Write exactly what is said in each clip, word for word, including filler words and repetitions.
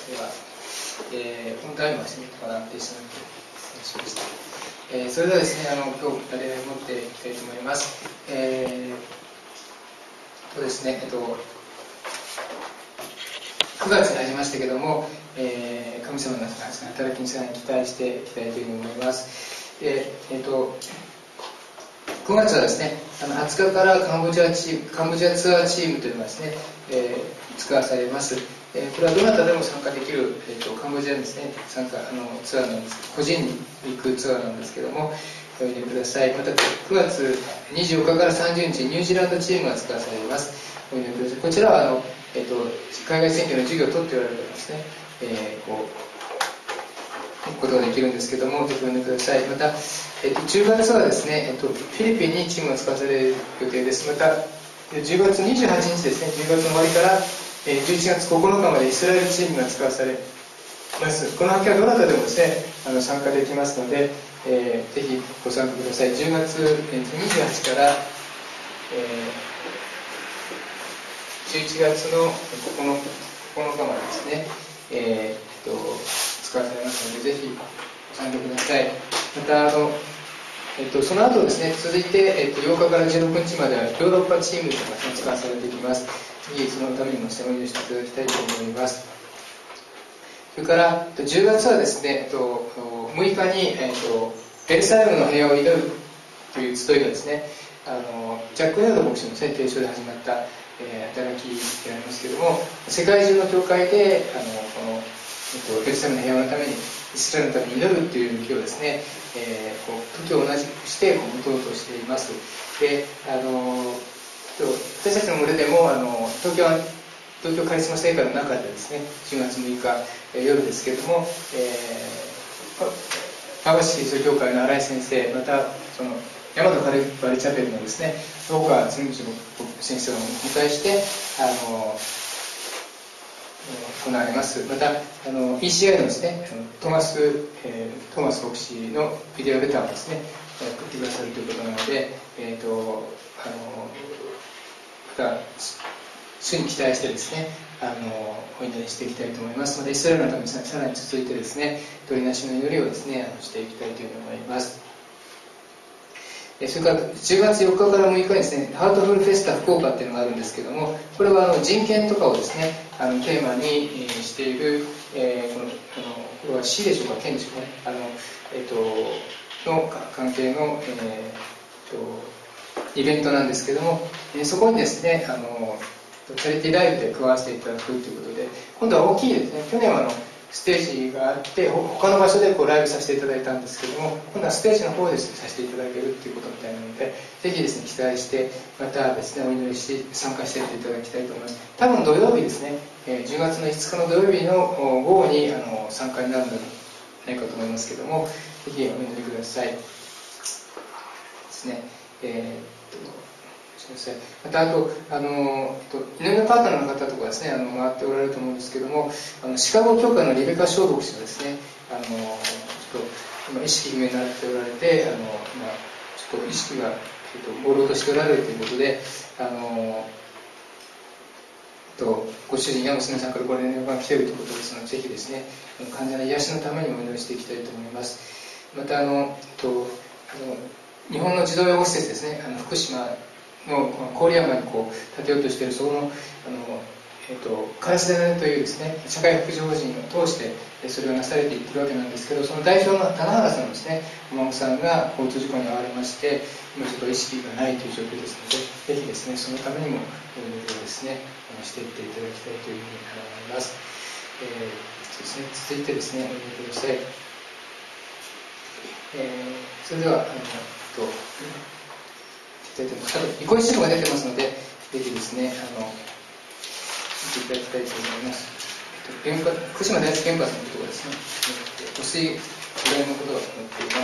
では、えー、このタイムはしてみたかなってしまって失礼しました。えー、それではですね、あの今日例題を持っていきたいと思います。えー、とですね、えっとくがつになりましたけども、えー、神様の働きにさらに期待していきたいというふうに思います。で、えっとくがつはですね、あのはつかからカンボジアチーム、カンボジアツアーチームというのがですね、えー、使わされます。えー、これはどなたでも参加できる、えー、とカンボジアのですね、参加あのツアーなんです。個人に行くツアーなんですけども、おいでください。またくがつにじゅうよっかからさんじゅうにち、ニュージーランドチームが使わされます。おいでください。こちらはあの、えー、と海外選挙の授業を取っておられるんですね。えー、こうことができるんですけども、ぜひお読んでください。また、えっと、じゅうがつはですね、えっと、フィリピンにチームを使わされる予定です。また、じゅうがつにじゅうはちにちですね、じゅうがつの終わりから、えー、じゅういちがつここのかまでイスラエルチームが使わされます。この発表はどなたでもですね、あの参加できますので、えー、ぜひご参加ください。じゅうがつにじゅうはちから、えー、じゅういちがつのここのかまでですね、えー、っと使わされますので、ぜひご参加ください。またあの、えっと、その後ですね、続いて、えっと、ようかからじゅうろくにちまではヨーロッパチームというのが使わされていきます。ぜひそのためにもお祈りしていただきたいと思います。それからじゅうがつはですね、えっと、むいかに、えっと、エルサレムの平和を祈るという集いがですね、あのジャック・ネルド牧師の提唱で始まった、えー、働きでありますけれども、世界中の教会であのこの、えっと、エルサレムの平和のために、イスラエルのために祈るという気をですね、えー、こう時を同じくしてこう持とうとしています。で、あの私たちの群れでもあの東京東京カリスマ聖火の中でですね、じゅうがつむいか、えー、夜ですけれども、えー、網走キリスト教会の新井先生、またその大和カリバリチャペルのですね、大川常道先生をお迎えして、あの行われます。またあの イーシーアイ のですね、トマス、えー、トマス牧師のビデオレターをですね、送ってくださるということなので、えーとあのまた主に期待してですね、あのお祈りしていきたいと思いますので、イスラエルのためにさらに続いてですね、取りなしの祈りをですね、あのしていきたいというふうに思います。それからじゅうがつよっかからむいかにですね、ハートフルフェスタ福岡っていうのがあるんですけども、これはあの人権とかをですね、あのテーマにしている、えー、この、あのこれは市でしょうか、県でしょうかね、あの、えっと、の関係の、えー、とイベントなんですけども、えー、そこにですね、あのチャリティーライブで加わせていただくということで、今度は大きいですね、去年はあのステージがあって他の場所でこうライブさせていただいたんですけども、今度はステージの方でさせていただけるということみたいなので、ぜひですね期待してまたですねお祈りして参加していただきたいと思います。多分土曜日ですね、じゅうがつのいつかの土曜日の午後にあの参加になるのではないかと思いますけども、ぜひお祈りくださいですね。えーまたあと、あの祈りのパートナーの方とかですね、あの回っておられると思うんですけども、あのシカゴ教会のリベカ・ショー牧師がですね、あのちょっと今意識不明になっておられて、あの今ちょっと意識が、えっと、朦朧としておられるということで、あのとご主人や娘さんからご連絡が来ているということですので、ぜひですね、患者の癒しのためにお祈りしていきたいと思います。またあのとあの日本の児童養護施設ですね、あの福島の郡山にこう建てようとしているそのあの、えー、とカラスデナというですね社会福祉法人を通してそれがなされていってるわけなんですけど、その代表の棚原さんですね、お孫さんが交通事故に遭われまして、今ちょっと意識がないという状況ですので、ぜひですねそのためにもお祈りをですねしていっていただきたいというふうに思います。えーそうですね、続いてですねお祈りください。えー、それではあのとあと、ニコイチルが出てますので、ぜひですね、あの、見ていただきたいと思います。えっと、福島第一原発のことがですね、汚水污染のことが載っています。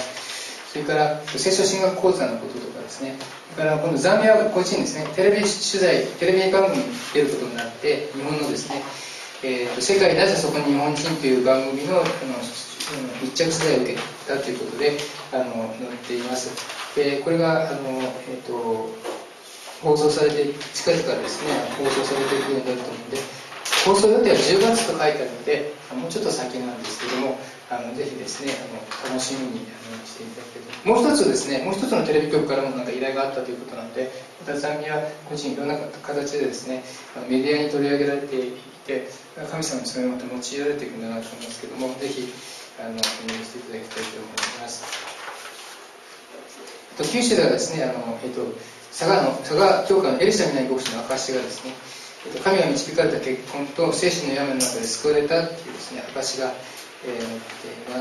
それから、聖書神学講座のこととかですね、それから、今度、ザンビア個人ですね、テレビ取材、テレビ番組に出ることになって、日本のですね、えーと、世界なぜそこに日本人という番組の、あの密着取材を受けたということで、あの載っています。でこれがあの、えー、と放送されて近々ですね放送されていくようになると思うので、 放送予定はじゅうがつと書いてあるので、もうちょっと先なんですけども、あのぜひですね、あの楽しみにあのしていただけると。もう一つですね、もう一つのテレビ局からもなんか依頼があったということなので、またザンビア個人いろんな形でですね、メディアに取り上げられていて、神様にそれをまた用いられていくんだなと思いますけども、ぜひあのお願いしていただきたいと思います。あと九州ではですね、あのえっと佐賀の佐賀教会のエリシャ南牧師の証がですね、神が導かれた結婚と精神の病の中で救われたっていうですね、証が、えー、載っています。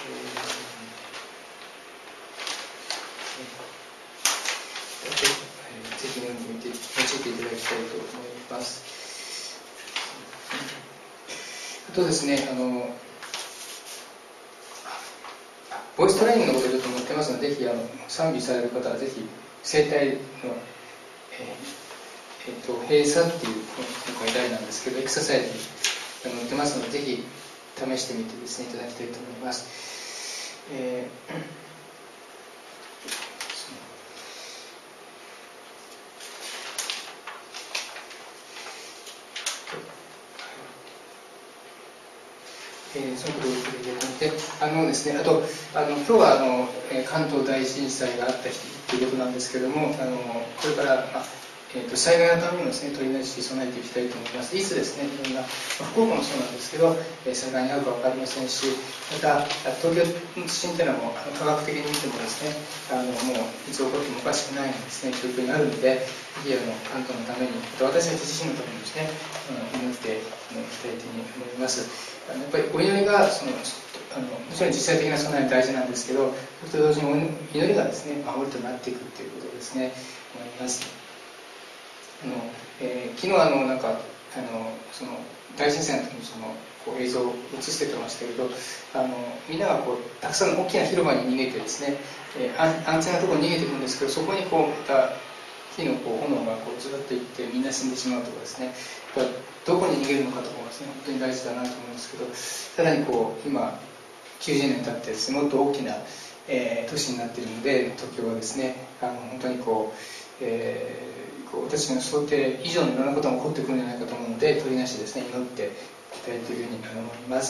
えー、ぜひ読んでみて、用いていただきたいと思います。あとですね、あの、ボイストレーニングのことをちょっと載ってますので、ぜひあの賛美される方はぜひ、声帯の、えーえっと、閉鎖っていう今回題なんですけど、エクササイズが載ってますので、ぜひ試してみてですね、いただきたいと思います。えー、えー、そのことを触れていただいて、あのですね、あと、あの今日はあの関東大震災があった日ということなんですけども、あのこれから、まあえー、と災害のためにもですね、取り出し備えていきたいと思います。いつですね、いろんな、福岡もそうなんですけど、えー、災害に遭うか分かりませんし、また、東京の地震というのはもう科学的に見てもですね、あのもういつ起こってもおかしくないですね、状況にあるので、ぜひあの関東のために、また私たち自身のためにですね、祈っていきたいというふうに思います。あのやっぱりお祈りがそのあのもちろん実際的な備えは大事なんですけど、それと同時に祈りがですね、守りとなっていくということをですね、思います。あのえー、昨日あのなんかあのその大震災の時にそのこう映像を映しててましたけど、あのみんながこうたくさんの大きな広場に逃げてですね、えー、安全なところに逃げていくんですけど、そこにこうまた火のこう炎がこうずっといってみんな死んでしまうとかですね、どこに逃げるのかとかですね、本当に大事だなと思うんですけど、さらにこう今きゅうじゅうねん経ってですね、もっと大きな、えー、都市になっているので、東京はですね、あの本当にこう、えーこう私たちの想定以上のいろんなことが起こってくるんじゃないかと思うので、取りなしですね、祈っていきたいというふうに思います。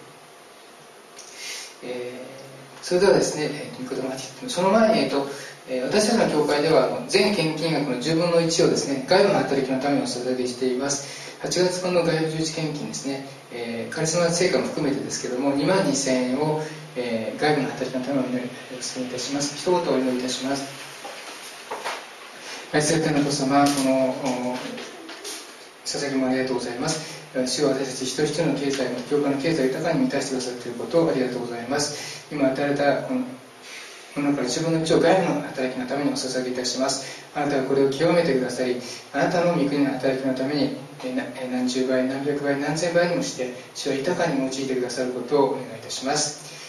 えー、それではですね、えー、ということがその前に、えーとえー、私たちの教会では全献金額のじゅうぶんのいちをですね、外部の働きのためにお捧げしています。はちがつ分の外部重視献金ですね、えー、カリスマ成果も含めてですけども、にまんにせんえんを、えー、外部の働きのためにお祈りお捧げいたします。一言お祈りいたします。愛する天の父様、この捧げもありがとうございます。主は私たち一人一人の経済の教会の経済を豊かに満たしてくださっていることをありがとうございます。今与えられたこのものからじゅうぶんのいちを外部の働きのためにお捧げいたします。あなたがこれを清めてくださり、あなたの御国の働きのために何十倍何百倍何千倍にもして主は豊かに用いてくださることをお願いいたします。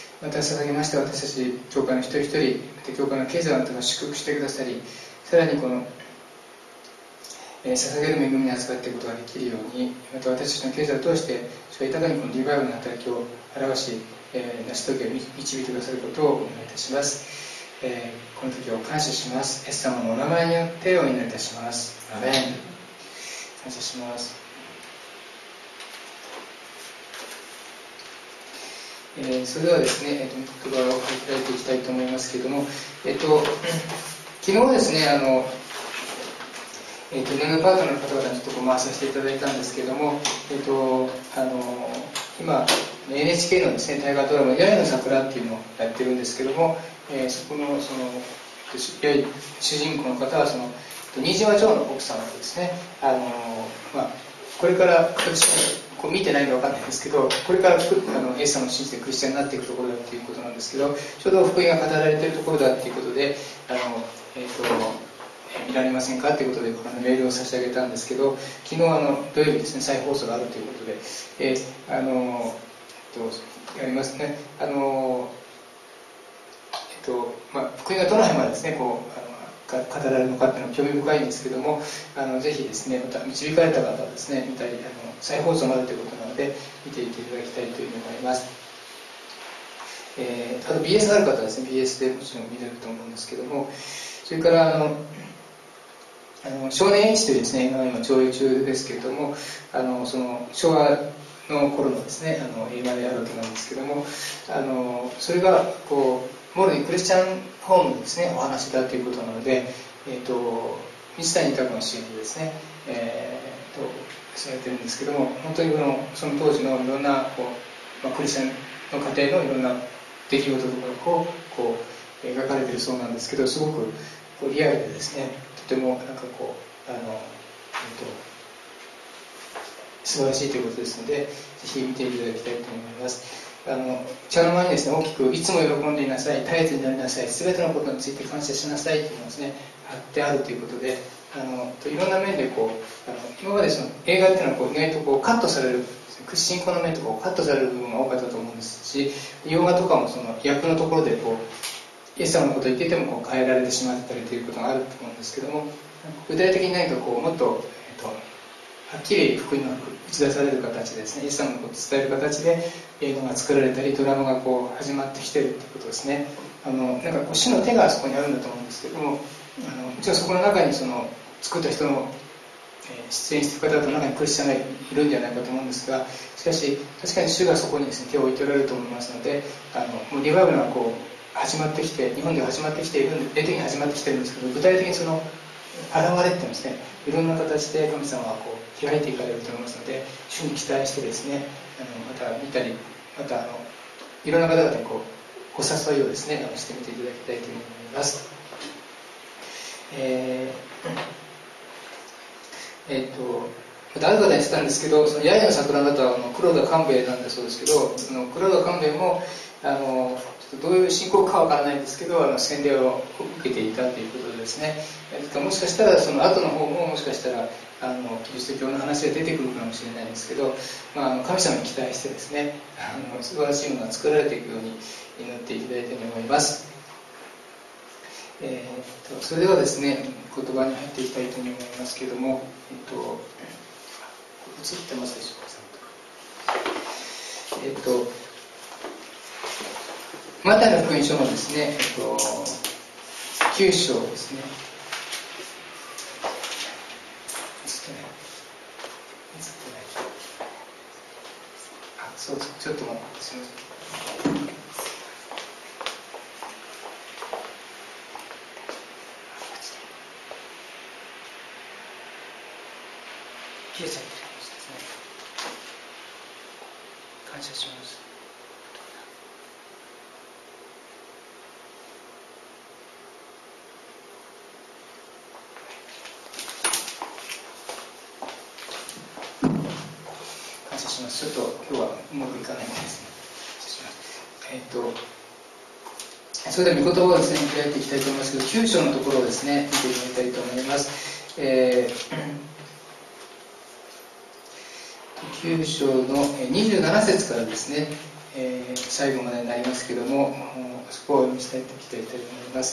また捧げまして私たち教会の一人一人、また教会の経済をあなたが祝福してくださり、さらにこの、えー、捧げる恵みに扱っていくことができるように、また私たちの経済を通して主は豊かにこのリバイバルの働きを表し、えー、成し遂げ導いてくださることをお願いいたします。えー、この時を感謝します。イエス様のお名前によってお祈りいたします。アメン。感謝します。えー、それではですね、えー、と言葉を開いていきたいと思いますけれども、えっ、ー、と昨日ですね、あの、えー、と運営パートナーの方々にちょっとご回させていただいたんですけれども、えっ、ー、とあの今 エヌエイチケー のですね大河ドラマ「八重の桜」っていうのをやってるんですけども、えー、そこのその主人公の方はその新島町の奥様でですね、あの、まあ、これからこう見てないので分かんないですけど、これからあのイエス様を信じてクリスチャンになっていくところだっていうことなんですけど、ちょうど福音が語られているところだっていうことで、あの、えーと見られませんかということであのメールを差し上げたんですけど、昨日あの土曜日ですね、再放送があるということで、えー、あの、えっと、やりますね。あの、えっと、まあ、福音がどの辺までですね、こう、あの語られるのかっていうのは興味深いんですけども、あのぜひですね、また導かれた方はですね、見たり、あの再放送もあるということなので、見ていていただきたいというふうに思います。えー、あと ビーエス ある方はですね、ビーエス でもちろん見れると思うんですけども、それからあの、 あの少年 H というですね映画が今上映中ですけれども、あのその昭和の頃のですねあの映画であるわけなんですけども、あのそれがこうもろにクリスチャンホームのですねお話だということなので、えー、と水谷豊の主演でですね、えー、とされてるんですけども、本当にこのその当時のいろんなこう、まあ、クリスチャンの家庭のいろんな出来事とかをこう描かれているそうなんですけど、すごくこうリアルでですね、とてもなんかこうあの、えー、と素晴らしいということですので、ぜひ見ていただきたいと思います。あの茶の間にですね大きくいつも喜んでいなさい、絶えずになりなさい、すべてのことについて感謝しなさいというのがですね貼ってあるということで、あのいろんな面でこうあの今までその映画っていうのはこう意外とこうカットされる進行の面とかをカットされる部分が多かったと思うんですし、洋画とかもその役のところでこうイエス様のことを言っていてもこう変えられてしまったりということがあると思うんですけども、具体的に何かこうもっと、えっと、はっきり福音が打ち出される形でですね、イエス様のことを伝える形で映画が作られたりドラマがこう始まってきているということですね。あのなんかこう主の手がそこにあるんだと思うんですけども、あのもちろんそこの中にその作った人の出演している方々の中にクリスチャンがいるんじゃないかと思うんですが、しかし確かに主がそこにですね手を置いておられると思いますので、あのもうリバイバルがこう始まってきて、日本では始まってきているんで、霊的に始まってきているんですけど、具体的にその現れっていうんですね、いろんな形で神様はこう開いていかれると思いますので、主に期待してですね、あのまた見たり、またあのいろんな方々にこうお誘いをですねしてみていただきたいと思います。えー、えー、とまたある方に言ってたんですけど、その八重の桜だとはあの黒田官兵衛なんだそうですけど、その黒田官兵衛もあのちょっとどういう信仰かわからないんですけど、あの洗礼を受けていたということでですね、もしかしたらその後の方ももしかしたらあのキリスト教の話が出てくるかもしれないんですけど、まあ、あの神様に期待してですね、あの素晴らしいものが作られていくように祈っていただいてと思います。えー、とそれではですね言葉に入っていきたいと思いますけれども、えっと、映ってますでしょうか。えっとマタイの福音書のですね、えっと、きゅう章ですね。映ってない。映ってない。あ、そうそう、ちょっと待って、すみません。消えちゃってるかもしれないですね。感謝します。感謝します。ちょっと今日はうまくいかないんですね。えっと、それでは御言葉をですね、開いていきたいと思いますけど、きゅう章のところをですね、見てみたいと思います。えー、きゅう章のにじゅうなな節からですね、えー、最後までになりますけども、そこを読みしたいといきたいと思います。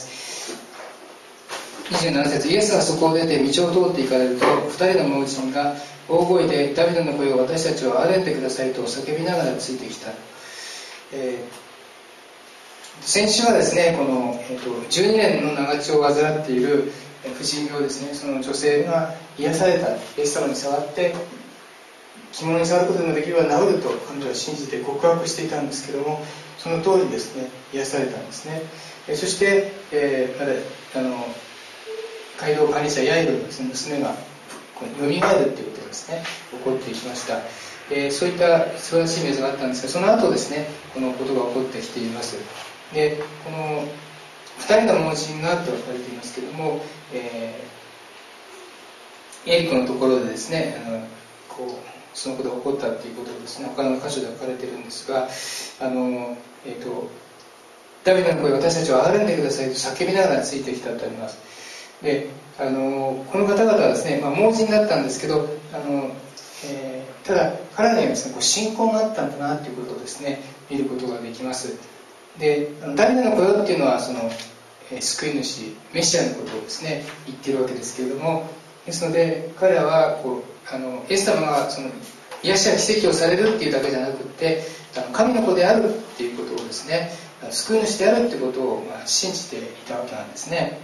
にじゅうなな節、イエスがそこを出て道を通って行かれると、二人の盲人が大声でダビデの声を私たちを憐れんでくださいと叫びながらついてきた。えー、先週はですね、この、えー、とじゅうにねんの長血を患っている婦人病ですね、その女性が癒された、イエス様に触って着物に触ることができれば治ると彼女は信じて告白していたんですけども、その通りにですね癒されたんですね。えー、そして、えー、あの街道管理者ヤイロのです、ね、娘がよみがえるということがですね起こっていきました。えー、そういった素晴らしい水があったんですが、その後ですねこのことが起こってきています。でこのふたりの盲人がと書かれていますけれども、えー、エリコのところでですねあのこうそのことが起こったということをですね他の箇所で書かれているんですが、あの、えーと、ダビデの声、私たちを憐れんでくださいと叫びながらついてきたとあります。であのこの方々はですね、まあ、盲人だったんですけど、あの、えー、ただ彼らにはですねこう信仰があったんだなということをですね見ることができます。でダビデの声っていうのはその、えー、救い主メシアのことをですね言っているわけですけれども、ですので彼らはこうあのイエス様がその癒しや奇跡をされるっていうだけじゃなくってあの神の子であるっていうことをですね救い主であるってことを、まあ、信じていたわけなんですね。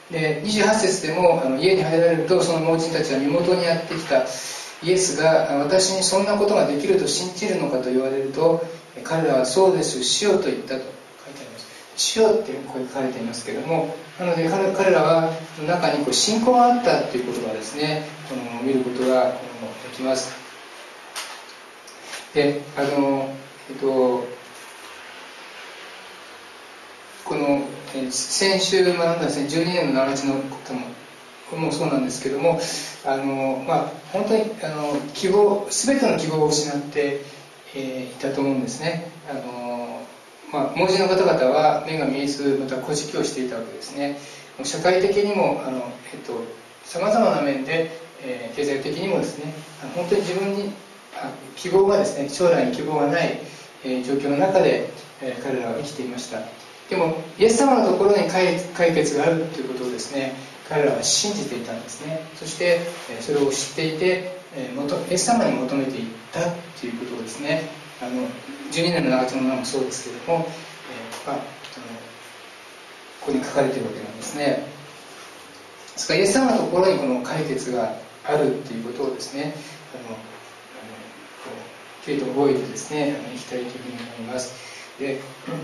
でにじゅうはち節でもあの家に入られると、その盲人たちは身元にやってきたイエスが私にそんなことができると信じるのかと言われると、彼らはそうです、しようと言ったと書いてあります。しようってここに書かれていますけれども、なので 彼, 彼らは中にこう信仰があったということがですね、この見ることができます。であの、えっと、この先週学んだですね、じゅうにねんの長地のことももそうなんですけども、あの、まあ、本当にあの希望、全ての希望を失って、えー、いたと思うんですね。あの、まあ、盲人の方々は目が見えず、また孤児をしていたわけですね。社会的にもあの、えっと、様々な面で、えー、経済的にもですね、本当に自分に希望がですね、将来に希望がない、えー、状況の中で、えー、彼らは生きていました。でもイエス様のところに解決があるということをですね、彼らは信じていたんですね。そしてそれを知っていて、イエス様に求めていったということをですね、あのじゅうにねんの長地の名もそうですけれども、えーまあ、ここに書かれているわけなんですね。ですからイエス様のところにこの解決があるということをですね、あのきちんと覚えてですね、生きたいというふうに思います。で、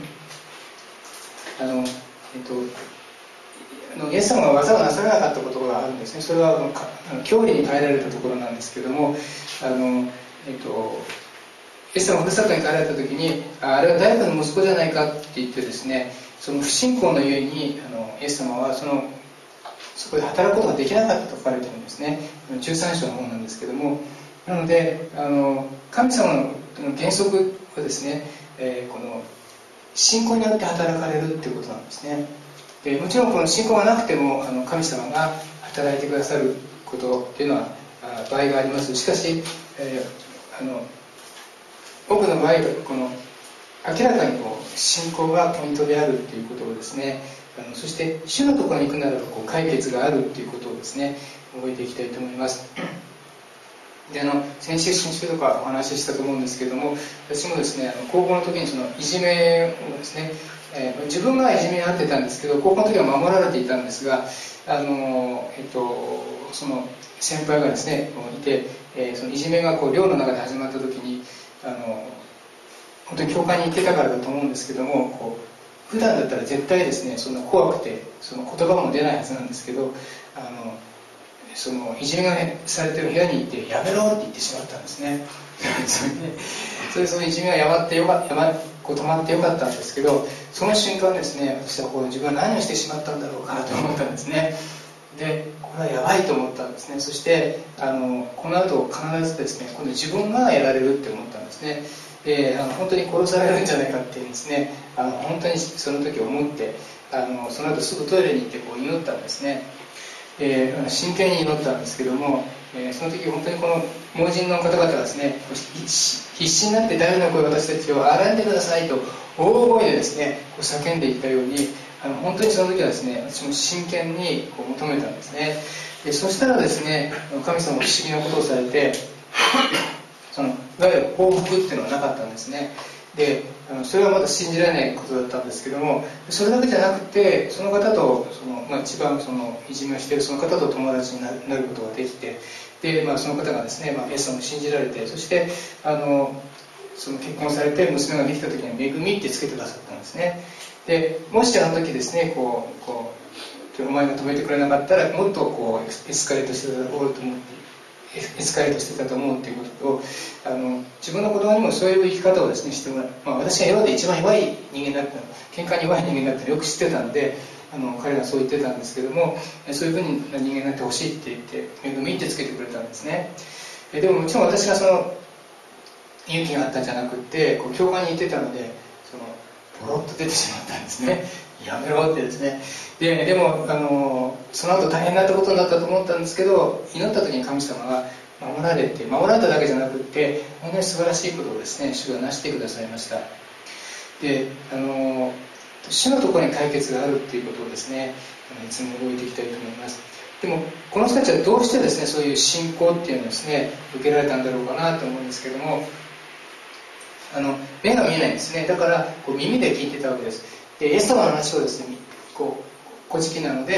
あのえっとあのイエス様が技をなさらなかったことがあるんですね。それはあの教理に変えられたところなんですけども、あの、えっと、イエス様がふるさとに帰られた時に、あ, あれは誰かの息子じゃないかって言ってですね、その不信仰のゆえにあのイエス様はそのそこで働くことができなかったと書かれているんですね。じゅうさん章の方なんですけども、なのであの神様の原則はですね、えー、この信仰によって働かれるっていうことなんですね。でもちろんこの信仰がなくてもあの神様が働いてくださることっていうのは場合があります。しかし、えー、あの多くの場合この明らかにこう信仰がポイントであるっていうことをですね、あのそして主のところに行くならばこう解決があるっていうことをですね、覚えていきたいと思います。であの先週先週とかお話ししたと思うんですけれども、私もですね、あの高校の時にそのいじめをですね、えー、自分がいじめに遭ってたんですけど、高校の時は守られていたんですが、あの、えっと、その先輩がですねいて、えー、そのいじめがこう寮の中で始まった時に、あの本当に教会に行ってたからだと思うんですけども、こう普段だったら絶対ですね、そんな怖くてその言葉も出ないはずなんですけど、あのそのいじめがされてる部屋にいてやめろって言ってしまったんですね。それでそれそのいじめがやまってよかった、やまこう止まってよかったんですけど、その瞬間ですね、私はこう自分は何をしてしまったんだろうかと思ったんですね。でこれはやばいと思ったんですね。そしてあのこの後必ずですね、今度自分がやられるって思ったんですね。であの本当に殺されるんじゃないかっていうんですね、あの本当にその時思って、あのその後すぐトイレに行ってこう祈ったんですね。えー、真剣に祈ったんですけども、えー、その時本当にこの盲人の方々はですね、必死になって誰の声私たちを洗んでくださいと大声でですねこう叫んでいったように、あの本当にその時はですね、私も真剣にこう求めたんですね。でそしたらですね、神様は不思議なことをされてそのいわゆる報復っていうのはなかったんですね。であのそれはまだ信じられないことだったんですけども、それだけじゃなくてその方とその、まあ、一番そのいじめをしているその方と友達になることができて、で、まあ、その方がですね、まあ、イエス様を信じられて、そしてあのその結婚されて娘ができた時には恵みってつけてくださったんですね。でもしあの時ですねこうこうお前が止めてくれなかったらもっとこうエスカレートしてたろうと思ってエスカレートしてたと思うということと、あの自分の子供にもそういう生き方をですねしてもらう、まあ、私が世で一番弱い人間だった喧嘩に弱い人間だったのよく知ってたんで、あの彼がそう言ってたんですけども、そういうふうな人間になってほしいって言って恵みってつけてくれたんですね。でももちろん私がその勇気があったんじゃなくってこう教会に行ってたのでそのポロッと出てしまったんですね。やめろってですね。で, でもあのその後大変なことになったと思ったんですけど、祈った時に神様が守られて、守られただけじゃなくって本当に素晴らしいことをですね主がなしてくださいました。であの主のところに解決があるっていうことをですねいつも覚えていきたいと思います。でもこの人たちはどうしてですねそういう信仰っていうのをですね受けられたんだろうかなと思うんですけども、あの目が見えないんですね。だからこう耳で聞いてたわけです。でイエス様の話をですねこう古事記なので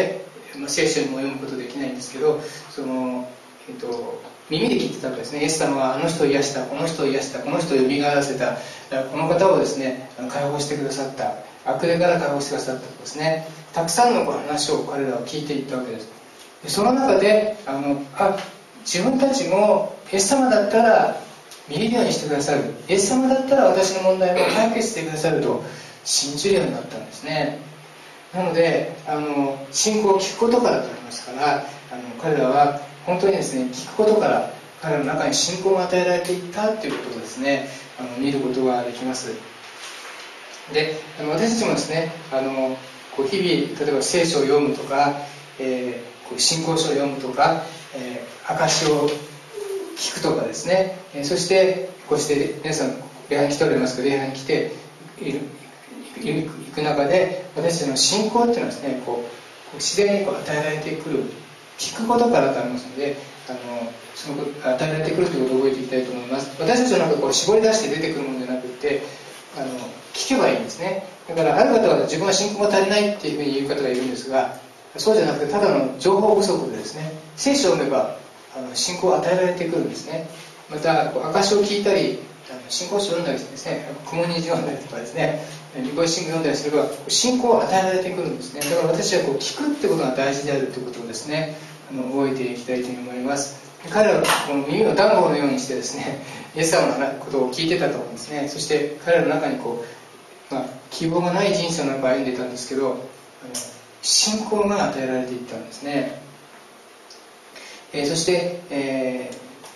まあ、聖書にも読むことできないんですけど、その、えっと、耳で聞いてたわけですね。イエス様はあの人を癒した、この人を癒した、この人を蘇らせた、この方をですね解放してくださった、悪霊から解放してくださったとですね、たくさんの話を彼らは聞いていったわけです。でその中であのあ自分たちもイエス様だったら見れるようにしてくださる、イエス様だったら私の問題も解決してくださると信じるようになったんですね。なのであの信仰を聞くことからとありますから、あの彼らは本当にですね聞くことから彼らの中に信仰が与えられていったということをですねあの見ることができます。であの私たちもですねあのこう日々例えば聖書を読むとか、えー、こう信仰書を読むとか、えー、証を聞くとかですね、えー、そしてこうして皆さん礼拝に来ておられますけど、礼拝に来ている行く中で私たちの信仰っていうのはですねこう自然にこう与えられてくる、聞くことからとありますので、あのその与えられてくるということを覚えていきたいと思います。私たちの中でこう絞り出して出てくるものじゃなくて、あの聞けばいいんですね。だからある方は自分は信仰が足りないっていうふうに言う方がいるんですが、そうじゃなくてただの情報不足でですね、聖書を読めばあの信仰を与えられてくるんですね。また証を聞いたり信仰書を読んだりしてですね、雲虹を読んだりとかですね、リコイシング読んだりすれば信仰を与えられてくるんですね。だから私はこう聞くってことが大事であるということをですねあの覚えていきたいと思います。彼らはこの耳を暖房のようにしてですねイエス様のことを聞いてたと思うんですね。そして彼らの中にこう、まあ、希望がない人生の中を歩んでいたんですけど、あの信仰が与えられていったんですね。えー、そして、え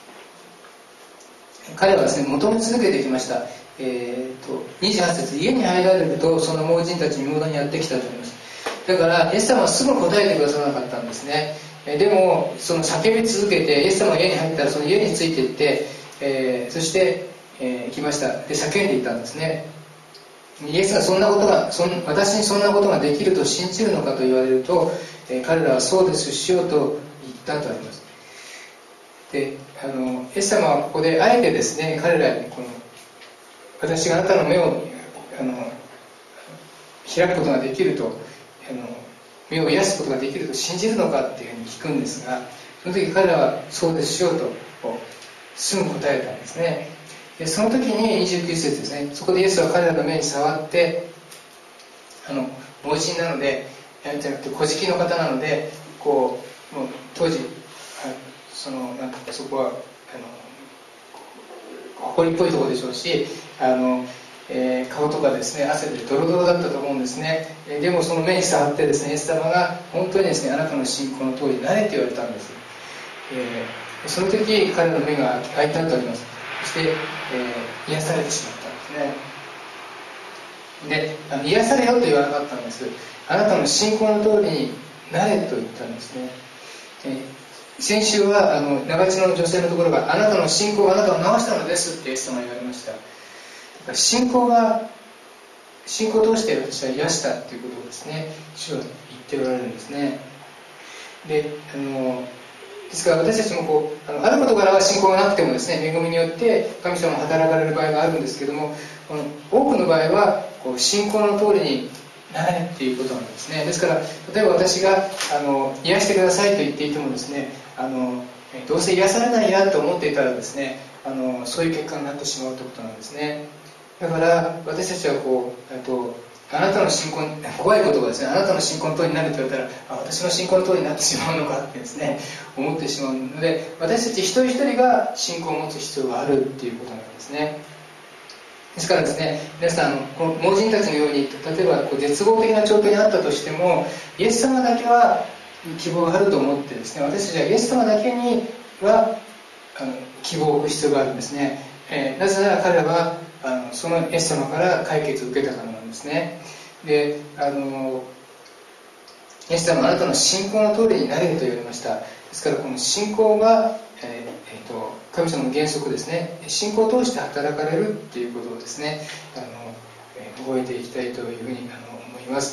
ー、彼はですね求め続けてきました。えー、とにじゅうはち節、家に入られるとその盲人たちに身元にやってきたと言います。だからイエス様はすぐ答えてくださらなかったんですね。えー、でもその叫び続けてイエス様が家に入ったらその家についていって、えー、そして、えー、来ました。で叫んでいたんですね。イエスがそんなことがそん私にそんなことができると信じるのかと言われると、えー、彼らはそうですしようと言ったとあります。であのイエス様はここであえてですね彼らにこの私があなたの目をあの開くことができると、あの目を癒すことができると信じるのかっていうふうに聞くんですが、その時彼らはそうですしようとすぐ答えたんですね。でその時ににじゅうきゅう節ですね、そこでイエスは彼らの目に触って、あの盲人なのでじゃなくて小敷の方なのでこうもう当時そのなんかそこはあの埃っぽいところでしょうし、あの、えー、顔とかですね汗でドロドロだったと思うんですね。えー、でもその目に触ってですねイエス様が本当にですねあなたの信仰の通りになれって言われたんです。えー、その時彼の目が開いたとあります。そして、えー、癒されてしまったんですね。であの癒されよと言わなかったんです。あなたの信仰の通りになれと言ったんですね。えー先週はあの長地の女性のところがあなたの信仰があなたを治したのですってイエス様が言われました。信仰が信仰を通して私は癒したということをですね主は言っておられるんですね。であのですから私たちもこう あの、ある事柄は信仰がなくてもですね恵みによって神様が働かれる場合があるんですけども、この多くの場合はこう信仰の通りになれっていうことなんですね。ですから例えば私があの癒してくださいと言っていてもですね、あのどうせ癒されないやと思っていたらですね、あのそういう結果になってしまうということなんですね。だから私たちはこう、えっと、あなたの信仰、怖い言葉ですね、あなたの信仰の通りになると言われたら、あ私の信仰の通りになってしまうのかってですね思ってしまうので、私たち一人一人が信仰を持つ必要があるっていうことなんですね。ですからですね、皆さんこの盲人たちのように例えばこう絶望的な状況にあったとしても、イエス様だけは希望があると思ってですね、私たちはイエス様だけにはあの希望を置く必要があるんですね。えー、なぜなら彼らはあのそのイエス様から解決を受けたからなんですね。であのイエス様はあなたの信仰の通りになれると言われました。ですからこの信仰が、えーえー、と神様の原則ですね、信仰を通して働かれるっていうことをですねあの、えー、覚えていきたいというふうにあの思います。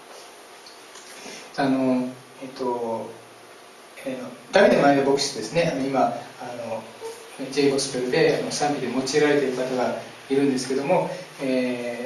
あのえっ、ー、と、えー、ダビデ・マイヤ牧師ですね、あの今あの J ゴスペルで賛美で用いられている方がいるんですけども、えー、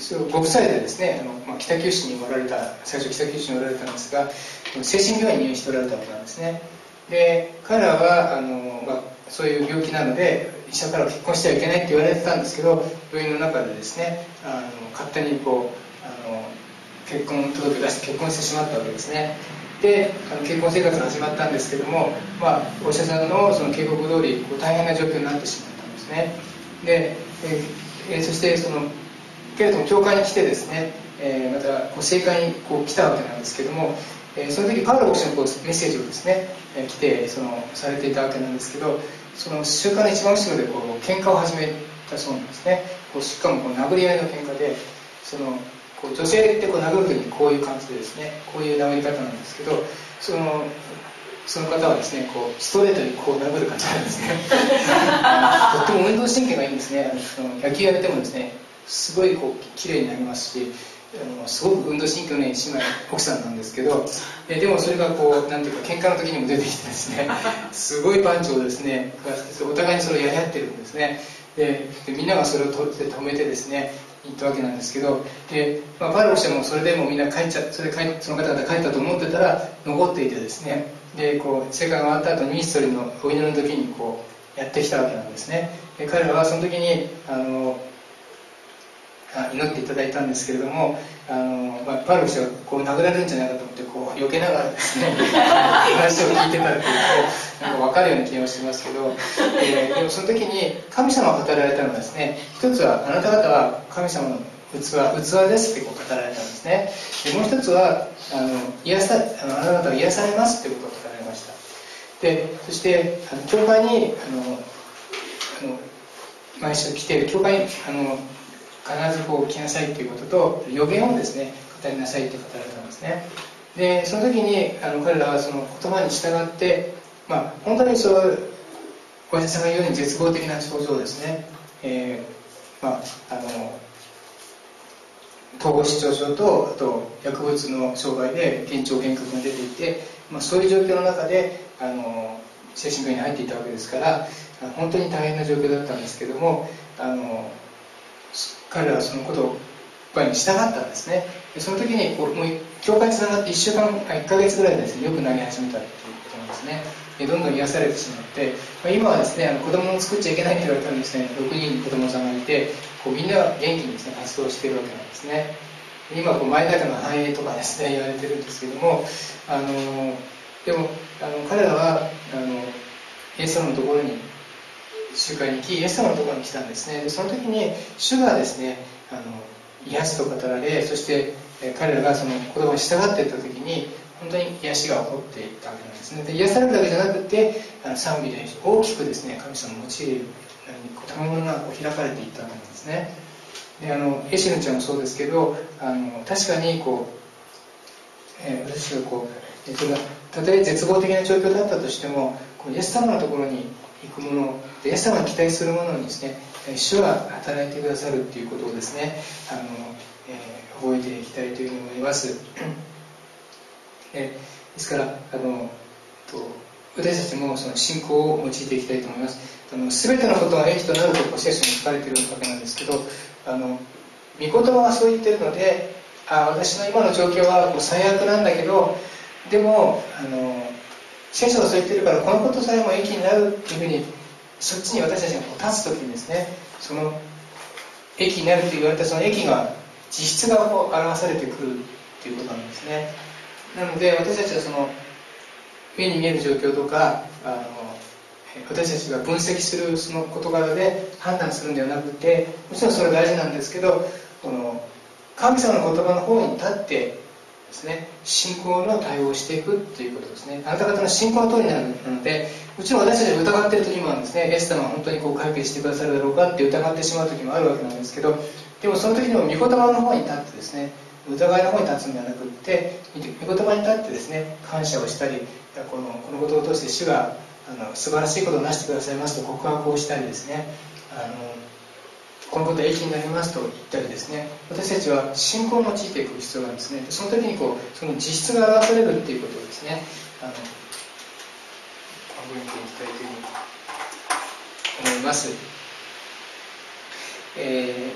そうご夫妻でですね、あの、まあ、北九州におられた、最初北九州におられたんですが、精神病院に入院しておられたわけなんですね。で彼らはあの、まあ、そういう病気なので医者から結婚してはいけないって言われてたんですけど、病院の中でですね、あの勝手にこうあの結婚届を出して結婚してしまったわけですね。であの結婚生活が始まったんですけども、まあ、お医者さんのその警告通りこう大変な状況になってしまったんですね。で、えー、そしてそのけれども教会に来てですね、えー、またこう正会にこう来たわけなんですけども、えー、その時パウロ牧師のこうメッセージをですね、えー、来てそのされていたわけなんですけど、その集会の一番後ろでこう喧嘩を始めたそうなんですね。こうしかもこう殴り合いの喧嘩で、そのこう女性ってこう殴る時にこういう感じでですね、こういう殴り方なんですけど、そのその方はですね、こうストレートにこう殴る方なんですね。とっても運動神経がいいんですね。あのその野球やってもですね、すごいこう綺麗になりますし、あのすごく運動神経のいい姉妹奥さんなんですけど、えでもそれがこうなんていうか喧嘩の時にも出てきてですね、すごいパンチをですね、お互いにそれをやり合ってるんですね。ででみんながそれを取って止めてですね行ったわけなんですけど、で、まあ、パウロ牧師もそれでもみんな帰っちゃそれで帰その方々帰ったと思ってたら残っていてですね、でこう世界が終わった後にミニストリーのお祈りの時にこうやってきたわけなんですね。で彼らはその時にあの祈っていただいたんですけれども、あの、まあ、パウロ氏がこう殴られるんじゃないかと思ってこう避けながらですね話を聞いてたっていうとなんか分かるような気がしますけど、えー、でもその時に神様が語られたのはですね、一つはあなた方は神様の器、器ですってこう語られたんですね。でもう一つはあの癒さあのあなた方は癒されますってことが語られました。でそしてあの教会にあのあの毎週来て教会にあの必ずこう来なさいということと予言をですね語りなさいと語られたんですね。でその時にあの彼らはその言葉に従って、まあ、本当にそうお医者さんが言うように絶望的な症状ですね、えーまあ、あの統合失調症とあと薬物の障害で幻聴幻覚が出ていて、まあ、そういう状況の中であの精神病院に入っていたわけですから本当に大変な状況だったんですけども、あの彼らはそのことをに従ったんですね。でその時にこうもう教会につながっていっしゅうかんかいっかげつぐらいでですねよくなり始めたということなんですね。でどんどん癒されてしまって、まあ、今はですねあの子供を作っちゃいけないと言われたらですねろくにん子供さんがいてこうみんな元気にですね活動しているわけなんですね。今こう前だけの繁栄とかですね言われてるんですけども、あのでもあの彼らはあのイエス様のところに集会に行きイエス様のところに来たんですね。でその時に主がですねあの癒すと語られ、そして、えー、彼らがその言葉に従っていった時に本当に癒しが起こっていったわけなんですね。で癒されるだけじゃなくてあの賛美で大きくですね神様を用いる賜物がこう開かれていったわけなんですね。であのエシルちゃんもそうですけどあの確かにこう、えー、私がこう、えー、たとえ絶望的な状況だったとしてもこうイエス様のところに行くもの、イエス様に期待するものにですね主が働いてくださるということをですねあの、えー、覚えていきたいというふうに思います。えー、ですからあのと私たちもその信仰を用いていきたいと思います。あの全てのことが益となると聖書に書かれているわけなんですけど、あの御言葉はそう言っているので、あ私の今の状況はもう最悪なんだけど、でもあの聖書がそう言ってるからこのことさえも益になるっていうふうにそっちに私たちがこう立つときにですね、その益になると言われたその益が実質がこう表されてくるっていうことなんですね。なので私たちはその目に見える状況とかあの私たちが分析するその事柄で判断するんではなくて、もちろんそれは大事なんですけど、この神様の言葉の方に立ってですね、信仰の対応をしていくっていうことですね。あなた方の信仰の通りなので、もちろん私たちが疑っている時もあるんですね。イエス様は本当にこう解決してくださるだろうかって疑ってしまう時もあるわけなんですけど、でもその時にも御言葉の方に立ってですね、疑いの方に立つんではなくって、御言葉に立ってですね、感謝をしたり、このこのことを通して主があの素晴らしいことをなしてくださいますと告白をしたりですね、あのこのことは益になりますと言ったりですね、私たちは信仰を用いていく必要があるんですね。その時にこうその実質が表されるっていうことをですね、あの覚えていきたいというふうに思います。え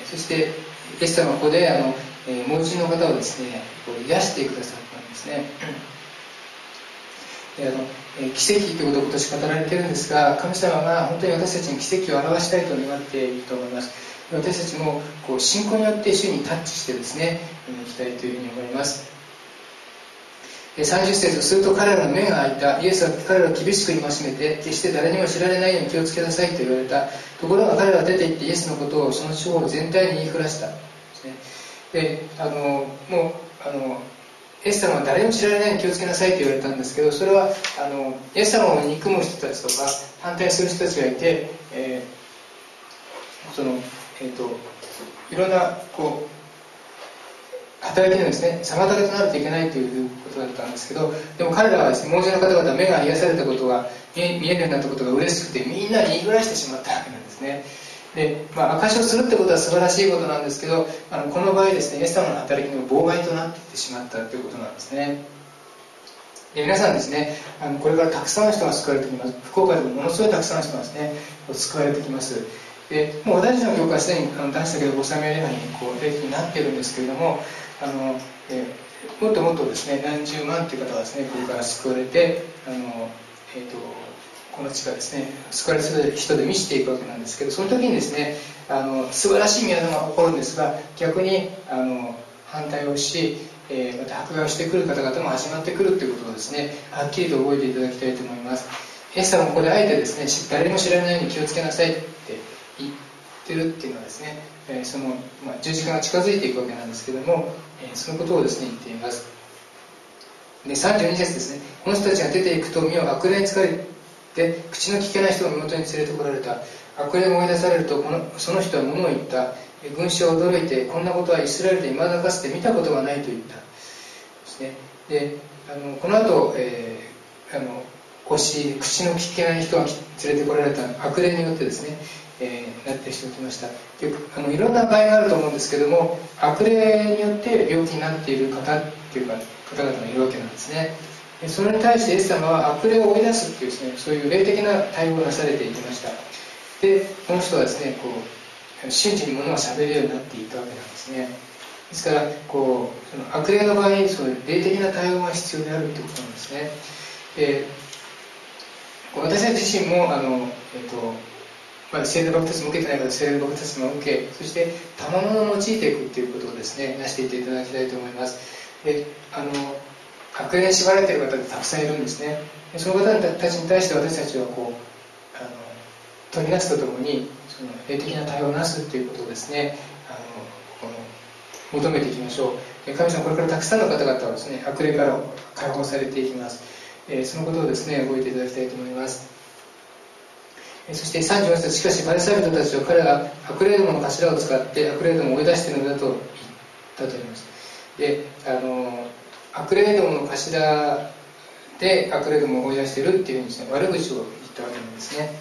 そしてイエス様はここであの、えー、盲人の方をですねこう癒してくださったんですね。であのえー、奇跡ということを今年語られているんですが、神様が本当に私たちに奇跡を表したいと願っていると思います。私たちもこう信仰によって主にタッチしてですねいきたいというふうに思います。さんじゅっ節、すると彼らの目が開いた。イエスは彼らを厳しく戒めて、決して誰にも知られないように気をつけなさいと言われた。ところが彼らは出て行ってイエスのことをその地方全体に言いふらした。であのもうあのイエス様は誰にも知られないように気をつけなさいと言われたんですけど、それはあのイエス様を憎む人たちとか反対する人たちがいて、えー、そのえーといろんなこう働きのですね妨げとなるといけないということだったんですけど、でも彼らはですね、盲人の方々は目が癒されたことが見えるようになったことが嬉しくて、みんなに言いふらしてしまったわけなんですね。で、まあ、証しをするってことは素晴らしいことなんですけど、あのこの場合ですね、イエス様の働きの妨害となっていってしまったということなんですね。で皆さんですね、あのこれからたくさんの人が救われてきます。福岡でもものすごいたくさんの人がですね救われてきます。でもう私たちの教会はすでに男子だけどごさいめ礼拝にこう礼儀になっているんですけれども、あの、えー、もっともっとですね何十万という方がですねこれから救われて、あの、えーと、この地がですね救われる人で満ちていくわけなんですけど、その時にですねあの素晴らしい宮様が起こるんですが、逆にあの反対をし、えー、また迫害をしてくる方々も始まってくるということをですねはっきりと覚えていただきたいと思います。イエス様もここであえてですね誰も知られないように気をつけなさいって言ってるっていうのはですね、えー、その、まあ、十字架が近づいていくわけなんですけども、えー、そのことをですね言っています。でさんじゅうに節ですね、この人たちが出ていくと身を悪霊に疲れて口の聞けない人を身元に連れてこられた。悪霊が追い出されるとこのその人は物を言った。群衆は驚いて、こんなことはイスラエルで未だかつて見たことがないと言ったですね。であのこの後、えー、あの腰口の聞けない人が連れてこられた悪霊によってですね、えー、なってしておきました。であのいろんな場合があると思うんですけども、悪霊によって病気になっている方っていうか方々がいるわけなんですね。でそれに対してイエス様は悪霊を追い出すっていうですね、そういう霊的な対応をなされていきました。でこの人はですねこう瞬時に物が喋れるようになっていたわけなんですね。ですからこうその悪霊の場合にそういう霊的な対応が必要であるということなんですね。で私たち自身もあの、えっとまあ、聖霊のバプテスマを受けてない方は聖霊のバプテスマを受け、そして賜物を用いていくということをですねなしていっていただきたいと思います。であの悪霊に縛られている方ってたくさんいるんですね。でその方たちに対して私たちはこうあの取り出すとともにその霊的な対応をなすということをですねあのこの求めていきましょう。神様これからたくさんの方々はですね悪霊から解放されていきます。えー、そのことをですね覚えていただきたいと思います。えー、そしてさんじゅうよん節、しかしパリサイ人たちは彼らが悪霊どもの頭を使って悪霊どもを追い出しているのだと言ったと言います。であの悪霊どもの頭で悪霊どもを追い出しているっていうふうにですね悪口を言ったわけなんですね。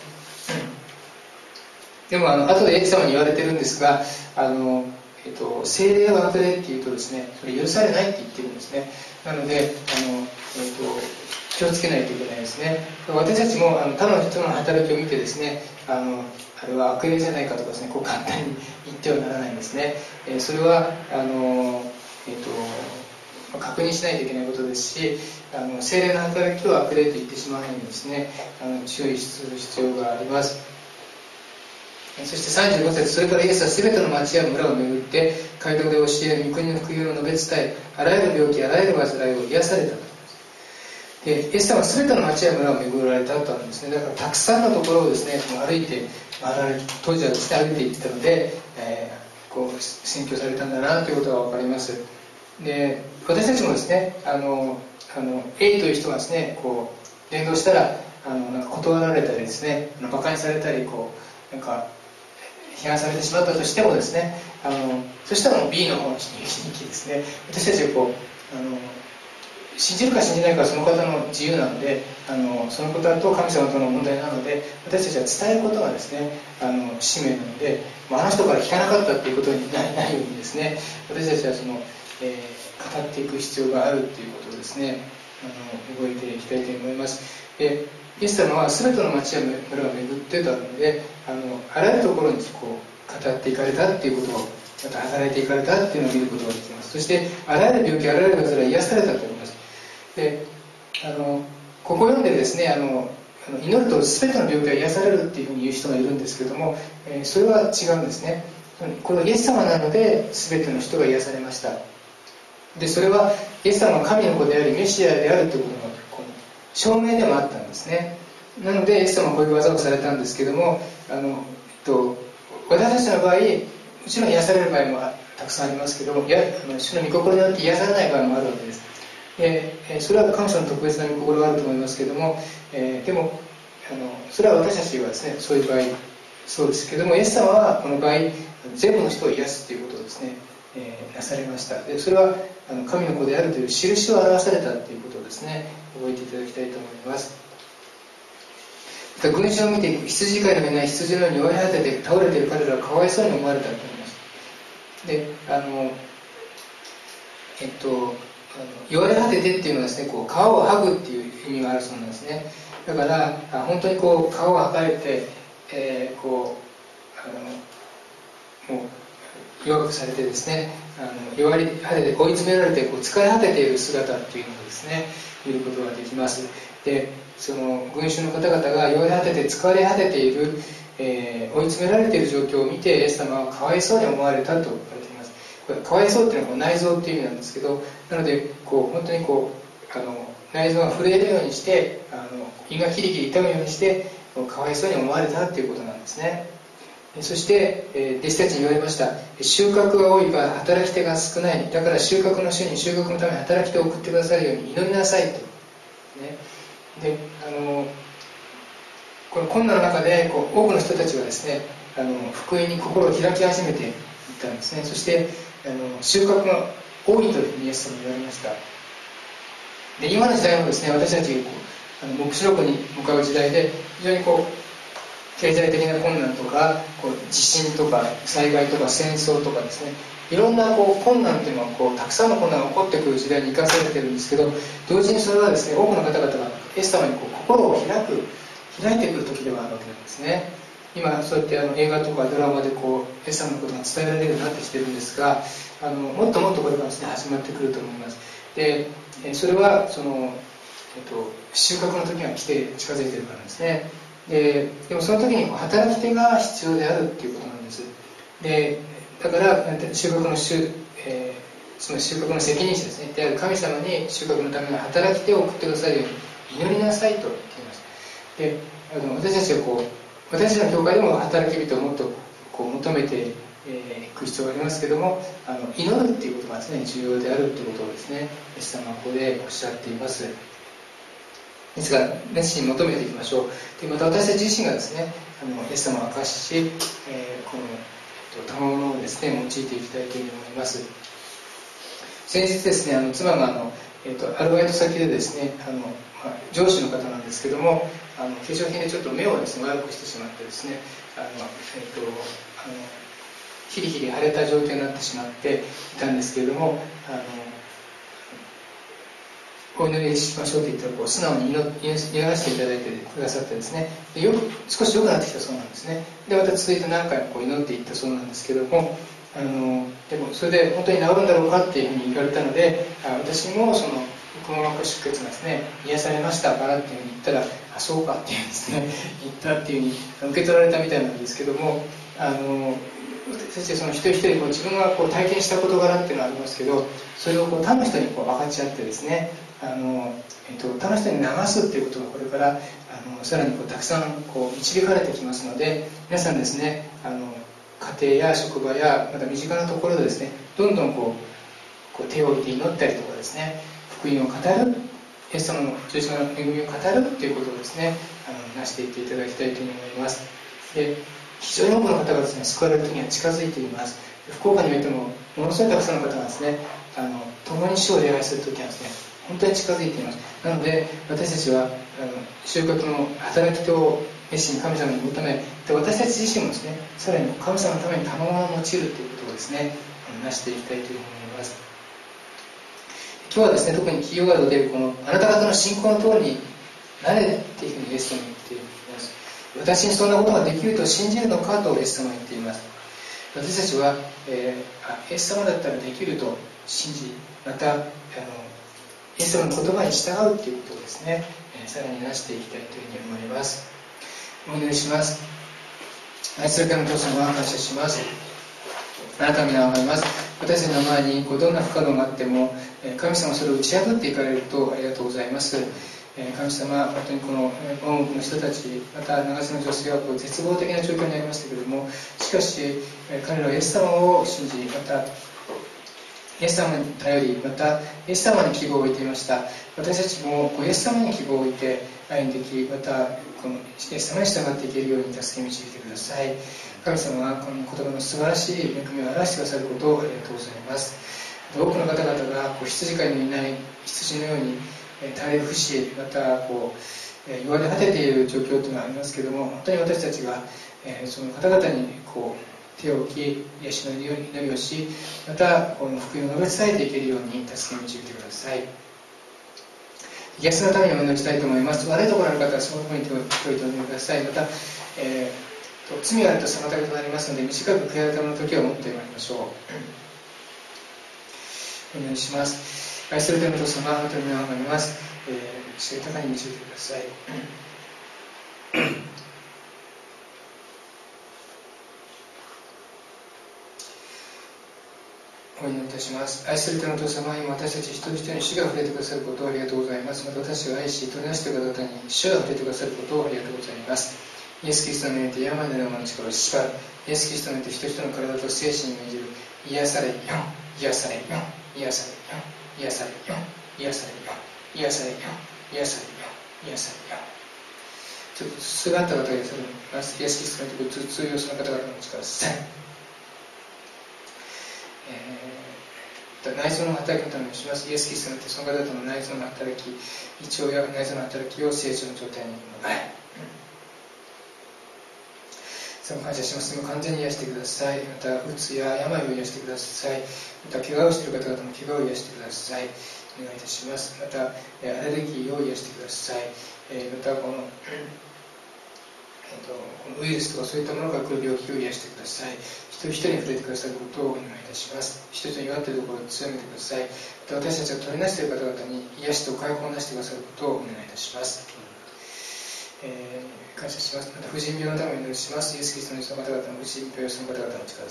でもあの後でイエス様に言われてるんですが、あの、えっと、聖霊は悪霊っていうとですねそれ許されないって言ってるんですね。なのであの、えっと、気をつけないといけないですね。私たちもあの他の人の働きを見てですねあのあれは悪霊じゃないかとかですねこう簡単に言ってはならないんですね。えー、それはあの、えっと、確認しないといけないことですし、あの聖霊の働きを悪霊と言ってしまわないようにですねあの注意する必要があります。そしてさんじゅうご節、それからイエスはすべての町や村を巡って街道で教え、御国の福音を述べ伝え、あらゆる病気あらゆる患いを癒されたと。でイエス様はすべての町や村を巡られたとあるんですね。だからたくさんのところをですね歩いて回られ当時はですね歩いていってたので、えー、こう宣教されたんだなということが分かります。で私たちもですねあのあの A という人がですねこう伝道したらあのなんか断られたりですね馬鹿にされたりこうなんか批判されてしまったとしてもですねあのそしたらもう B の方に行きですね私たちはこうあの信じるか信じないかはその方の自由なのであのその方と神様との問題なので私たちは伝えることがですねあの使命なのであの人から聞かなかったということにならないようにですね私たちはその、えー、語っていく必要があるということをですねあの覚えていきたいと思います。でイエス様は全ての町や村を巡ってとあるので あのあらゆるところにこう語っていかれたっていうことを、また働いていかれたっていうのを見ることができます。そしてあらゆる病気、あらゆる患いは癒されたと思います。で、あのここ読んでですね、あの祈ると全ての病気が癒されるっていうふうに言う人がいるんですけども、えー、それは違うんですね。このイエス様なので全ての人が癒されました。で、それはイエス様が神の子でありメシアであるということのこの証明でもあったんですね。なのでイエス様はこういう技をされたんですけども、あの、えっと、私たちの場合もちろん癒される場合もたくさんありますけど、やあの主の御心によって癒されない場合もあるわけです。で、それは神様の特別な御心があると思いますけども、えー、でもあのそれは私たちはですね、そういう場合そうですけども、イエス様はこの場合全部の人を癒すということをですね、えー、なされました。で、それはあの神の子であるという印を表されたということをですね、覚えていただきたいと思います。群衆を見て羊飼いの目ない羊のように弱い果てて倒れている彼らはかわいそうに思われたと思います。で、あのえっとあの弱い果ててっていうのはですね、こう皮を剥ぐっていう意味があるそうなんですね。だから本当にこう皮を剥がれて、えー、こうあのもう弱くされてですね、あの弱り果てて追い詰められてこう疲れ果てている姿っていうのをですね、見ることができます。で、その群衆の方々が弱り果てて疲れ果てている、えー、追い詰められている状況を見てイエス様はかわいそうに思われたと言われています。これかわいそうっていうのはこう内臓っていう意味なんですけど、なのでこう本当にこうあの内臓が震えるようにして、あの胃がキリキリ痛むようにしてかわいそうに思われたということなんですね。そして、えー、弟子たちに言われました。収穫が多いが働き手が少ない。だから収穫の主に収穫のために働き手を送ってくださるように祈りなさいと。ね、で、あのこの困難の中でこう多くの人たちはですね、あの福音に心を開き始めていったんですね。そしてあの収穫が多いというふうにイエス様に言われました。で、今の時代もですね、私たちがこうあの黙示録に向かう時代で非常にこう経済的な困難とかこう地震とか災害とか戦争とかですね、いろんなこう困難というのはこうたくさんの困難が起こってくる時代に生かされているんですけど、同時にそれはですね、多くの方々がイエス様にこう心を開く開いてくる時ではあるわけなんですね。今そうやってあの映画とかドラマでこうイエス様のことが伝えられるようになってきてるんですが、あのもっともっとこれからですね始まってくると思います。で、それはその、えっと、収穫の時が来て近づいているからですね。で, でもその時に働き手が必要であるっていうことなんです。で、だから収穫の収、えー、その収穫の責任者ですねである神様に収穫のための働き手を送ってくださるように祈りなさいと言っています。で、あの私たちはこう私たちの教会でも働き人をもっとこう求めてい、えー、く必要がありますけども、あの祈るっていうことが常に重要であるということをですね、イエス様はここでおっしゃっています。ですから熱心に求めていきましょう。で、また私たち自身がですね、あのイエス様を明かし、えー、この賜物をですね用いていきたいというふうに思います。先日ですね、あの妻があの、えー、とアルバイト先でですね、あの、まあ、上司の方なんですけども、あの化粧品でちょっと目をですね悪くしてしまってですね、あの、えー、とあのヒリヒリ腫れた状況になってしまっていたんですけれども、あのお祈りしましょうと言ったらこう素直に祈らせていただいてくださってですね、でよく少し良くなってきたそうなんですね。でまた続いて何回もこう祈っていったそうなんですけども、あのでもそれで本当に治るんだろうかっていうふうに言われたので、あ私もそのくも膜出血がですね癒されましたからっていうふうに言ったら、あそうかっていうんですね言ったっていうふうに受け取られたみたいなんですけども、あの先生その一人一人こう自分がこう体験した事柄っていうのがありますけど、それをこう他の人にこう分かち合ってですね、あの、えっと、他の人に流すっていうことがこれからあのさらにこうたくさんこう導かれてきますので、皆さんですね、あの家庭や職場やまた身近なところでですね、どんどんこう、こう手を置いて祈ったりとかですね、福音を語る、イエス様の十字架の恵みを語るっていうことをですね、あのなしていっていただきたいというふうに思います。で、非常に多くの方がですね救われる時には近づいています。福岡においてもものすごいたくさんの方がですね、あの共に主を礼拝する時はですね本当に近づいています。なので私たちはあの収穫の働き手を熱心に神様に求め、で私たち自身もですねさらに神様のために賜物を用いるということをですねなしていきたいというふうに思います。今日はですね特にキーワードでこのあなた方の信仰の通りになれっていうふうにイエス様に言っています。私にそんなことができると信じるのかとイエス様は言っています。 私たちは、えー、あイエス様だったらできると信じ、またあのイエス様の言葉に従うということをですね、えー、さらになしていきたいというふうに思います。お祈りします。愛する神の父様、感謝します。あなたの皆を拝みます。私たちの前にこうどんな不可能があっても、神様はそれを打ち破っていかれることをありがとうございます。神様、本当にこの多くの人たち、また長瀬の女性はこう絶望的な状況にありましたけれども、しかし彼らはイエス様を信じ、またイエス様に頼り、またイエス様に希望を置いていました。私たちもイエス様に希望を置いて歩んでいき、またこのイエス様に従っていけるように助け導いてください。神様はこの言葉の素晴らしい恵みを表してくださることをありがとうございます。多くの方々がこう羊飼いのいない羊のように垂れ伏し、またこう弱り果てている状況というのはありますけれども、本当に私たちがその方々にこう手を置き、癒しの祈りをし、またこの福音を述べ伝えていけるように助け導いてください。癒しのためにお祈りしたいと思います。悪いところのある方はその方に手を置いてお祈りください。また、えー、罪があると妨げとなりますので、短く悔い改めの時を持ってまいりましょう。お願いします。愛する天の父様、あなたの皆を拝みます。えー、知り高に導いてください。お祈りいたします。愛する天の父様、今私たち一人一人に主が触れてくださることをありがとうございます。また私を愛し、取りなしている方々に主が触れてくださることをありがとうございます。イエス・キリストの名によって病のような力を縛る。イエス・キリストの名によって人々の体と精神に命じる。癒されよ、癒されよ、癒されよ、癒されよ、癒されよ、癒されよ、癒されよ、癒されよ。ちょっと頭痛があった方がいらっしゃるます。イエス・キリストの名によって頭痛病その方々の力をさええー、内臓の働きのためにします。イエス・キリストによってその方々の内臓の働き、胃腸や内臓の働きを正常の状態に戻れ。その感謝します。今完全に癒してください。また、うつや病を癒してください。また、怪我をしている方々の怪我を癒してください。お願いいたします。また、アレルギーを癒してください。えー、また、この、えーと、このウイルスとかそういったものが来る病気を癒してください。一人一人に触れてくださることをお願いいたします。一人一人に弱っているところを強めてください。また、私たちが取りなしている方々に癒しと解放をなしてくださることをお願いいたします。えー、感謝します。また婦人病のためにお祈りします。イエス・キリストの人の方々の婦人病、その方々の力です。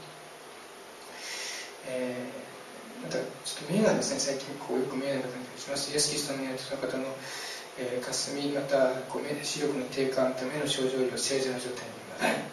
えー、またちょっと目がですね、最近こうよく見えない方にお願いします。イエス・キリストの人の方の、えー、霞、またこう目視力の低下、また目の症状を正常な状態に戻る。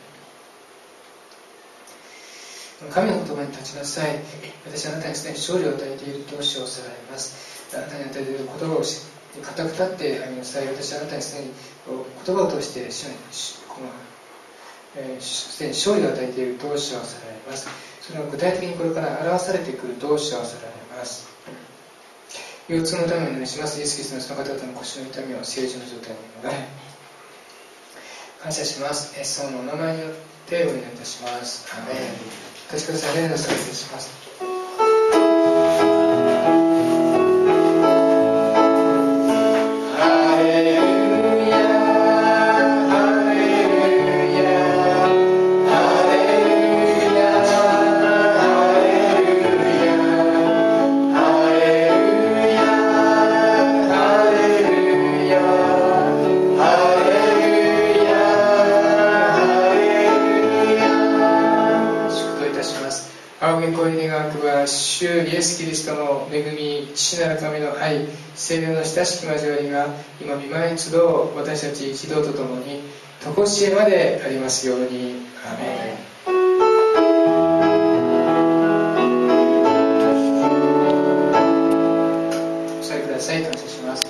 神の言葉に立ちなさい。私はあなたにすでに勝利を与えていると主をさられます。あなたに与えている言葉を固く立って歩みなさい。私はあなたにすでに言葉を通して主にこの、えー、すでに勝利を与えていると主はさられます。それは具体的にこれから表されてくると主はさられます。腰痛のためにお願いします。イエス・キリストのその方々の腰の痛みを正常な状態に戻れ。感謝します。イエス様のお名前によってお祈りいたします。アーメン。お立ちください。例の再生します。主イエス・キリストの恵み、父なる神の愛、聖霊の親しき交わりが今御前に集う私たち一同とともに常しえまでありますように。アーメン。お座りください。感謝します。